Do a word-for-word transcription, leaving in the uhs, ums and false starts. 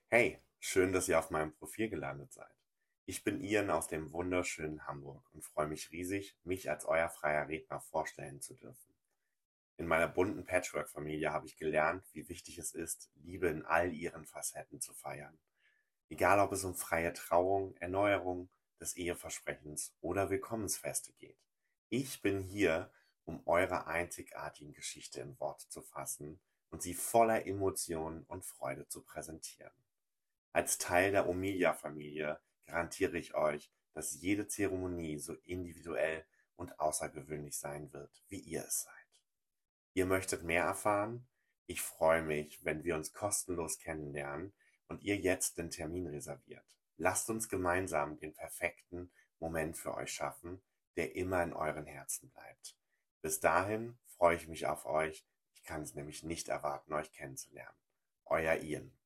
Hey, schön, dass ihr auf meinem Profil gelandet seid. Ich bin Ian aus dem wunderschönen Hamburg und freue mich riesig, mich als euer freier Redner vorstellen zu dürfen. In meiner bunten Patchwork-Familie habe ich gelernt, wie wichtig es ist, Liebe in all ihren Facetten zu feiern. Egal, ob es um freie Trauung, Erneuerung des Eheversprechens oder Willkommensfeste geht. Ich bin hier, um eure einzigartigen Geschichte in Worte zu fassen und sie voller Emotionen und Freude zu präsentieren. Als Teil der Omilia-Familie garantiere ich euch, dass jede Zeremonie so individuell und außergewöhnlich sein wird, wie ihr es seid. Ihr möchtet mehr erfahren? Ich freue mich, wenn wir uns kostenlos kennenlernen und ihr jetzt den Termin reserviert. Lasst uns gemeinsam den perfekten Moment für euch schaffen, der immer in euren Herzen bleibt. Bis dahin freue ich mich auf euch. Ich kann es nämlich nicht erwarten, euch kennenzulernen. Euer Ian.